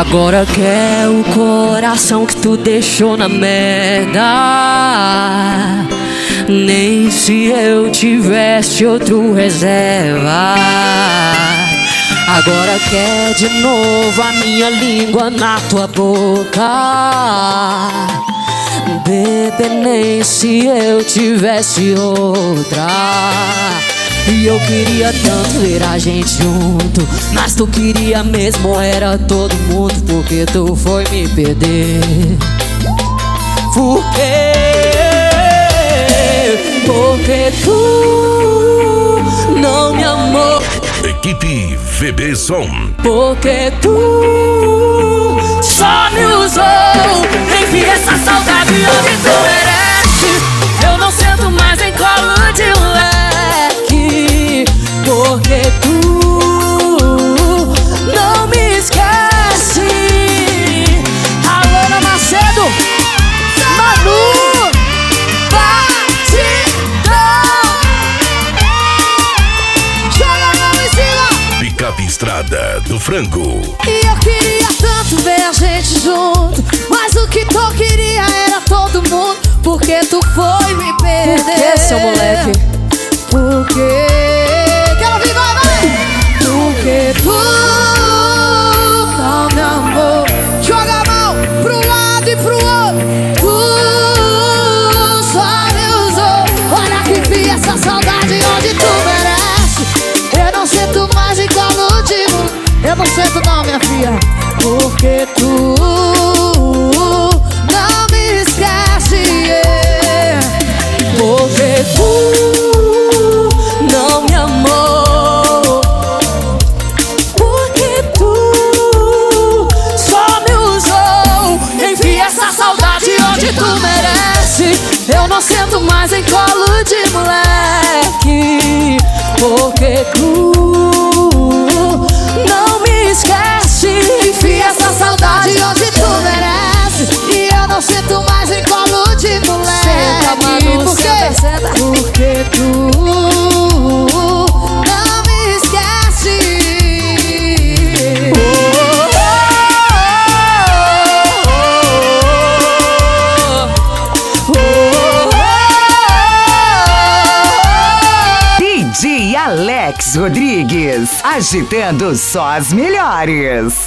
Agora quer o coração que tu deixou na merda. Nem se eu tivesse outro reserva. Agora quer de novo a minha língua na tua boca. Bebê, nem se eu tivesse outra. E eu queria tanto ver a gente junto, mas tu queria mesmo era todo mundo. Porque tu foi me perder. Por quê? Porque tu não me amou. Equipe VB Som. Porque tu só me usou. Enfim, essa saudade onde tu merece. Eu não sento mais em colo de moleque. Porque tu não me esquece. Alana Macedo, Manu, Batidão. Joga a mão em cima. Picape Estrada do Frango. E eu queria tanto ver a gente junto, mas o que tu queria era todo mundo. Porque tu foi me perder. Por que, seu moleque? Porque que ela viva, vai! Porque tu não me amou. Joga a mão pro lado e pro outro. Tu só me usou. Olha que fia essa saudade onde tu merece. Eu não sinto mais igual no digo. Eu não sinto não, minha filha. Porque tu não me esquece, yeah. Porque tu não me amou. Porque tu só me usou. Enfia essa saudade onde tu merece. Eu não sento mais em colo de moleque. Porque tu não me esquece. Enfia essa saudade onde tu merece. E eu não sinto mais em colo de moleque. Senta, Manu, Por quê? senta, senta. Porque tu não me esquece. DJ Alex Rodrigues, agitando só as melhores.